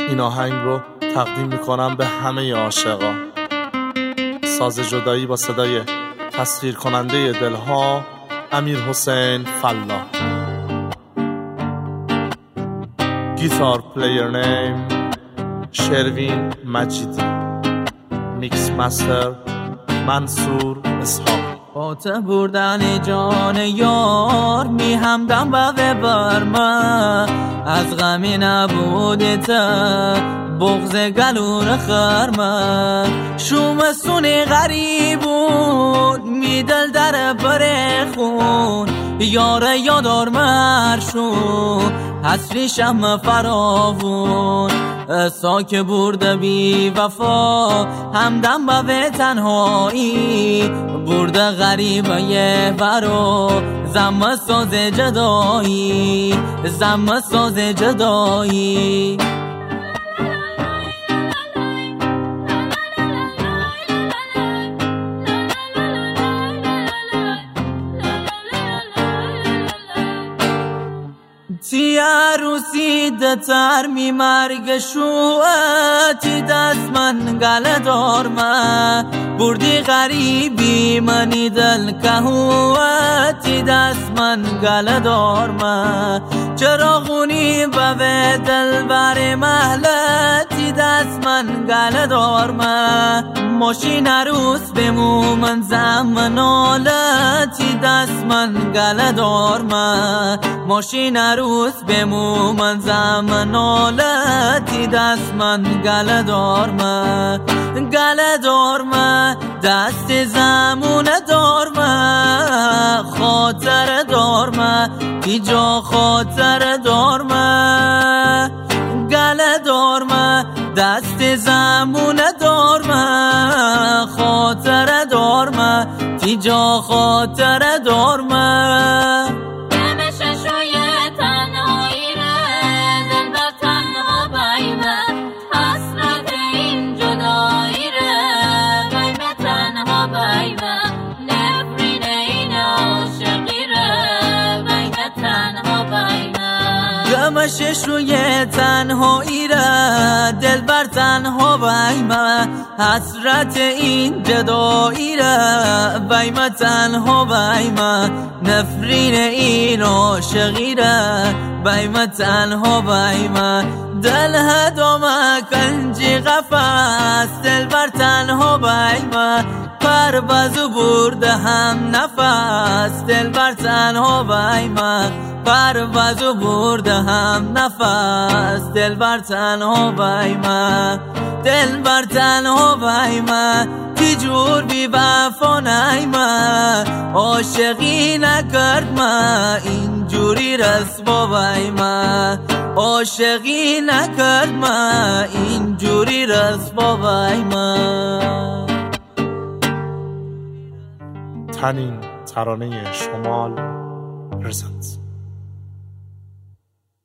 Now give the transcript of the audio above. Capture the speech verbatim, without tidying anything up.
این آهنگ رو تقدیم میکنم به همه عاشقا. ساز جدایی با صدای تسخیر کننده دلها امیر حسین فلاح. گیتار پلیر نیم شروین مجیدی. میکس مستر منصور اسحاق. خاطر بردن جان یار می همدم و برما از غمی نبودت بغض گلور خرما شوم سونی غریبون می دل در برخون یار یادار مرشون حسری شم فراوون ساک برده بی وفا همدم با به تنهایی برده غریبه یه برو زم ساز جدایی زم ساز جدایی. تی عروسی دتر می مرگ شوتی دست من گل دارمه بردی غریبی منی دل کهوتی دست من گل دارمه چراغونی به دل بر محلتی دست من گل دارمه ماشین عروس بمو من زمن آلتی دست من گل دارمه ماشین عروس بمو من زمن آلتی دست من گل دارمه گل دارمه دست زمون دارمه خاطر دارمه ایجا خاطر دارمه گل دارمه دست زمون دارمه خاطر دارمه ایجا خاطر دارمه. گمشش روی تنهایی را دل بر تنها بیمه حسرت این جدایی را بیمه تنها بیمه نفرین این عاشقی را بیمه تنها بیمه دل هدامه کنجی قفص دل بر تنها بیمه پروازو برده هم نفس دل بر تنها بیمه پروازو برده هم نفس دل بر تنها بیمه دل بر تنها بیمه کی جور بی وفا نیمه عاشقی نکرد من اینجوری رسوا بیمه عاشقی نکرد من اینجوری رسوا بیمه. تنین ترانه شمال پرزنت.